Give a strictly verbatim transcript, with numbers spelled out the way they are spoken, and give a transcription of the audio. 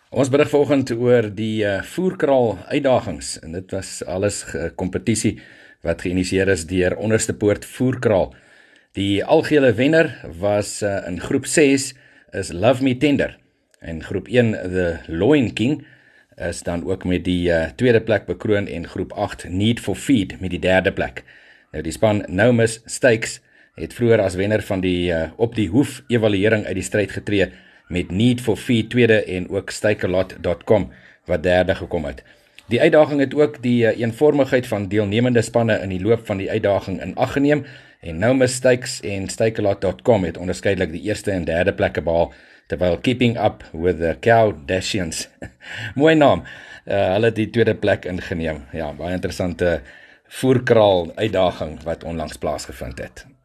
Ons berig vanoggend oor die uh, voerkraal uitdagings en dit was alles 'n kompetisie wat geïnisieer is deur Onderste Poort Voerkraal. Die algehele wenner was uh, in groep ses is Love Me Tender en groep een The Loin King is dan ook met die uh, tweede plek bekroon en groep agt Need for Feed met die derde plek. Nou die span Nomus Stakes het vroeër as wenner van die uh, op die hoef evaluering uit die stryd getree met Need for Feed tweede en ook Stakealot dot com wat derde gekom het. Die uitdaging het ook die uh, eenvormigheid van deelnemende spanne in die loop van die uitdaging in ag geneem en Nomus Stakes en Stakealot dot com het onderskeidelik die eerste en derde plekke behaal, terwyl Keeping Up with the Kardashians, mooi naam, uh, hulle het die tweede plek ingeneem. Ja, baie interessante voerkraal uitdaging wat onlangs plaasgevind het.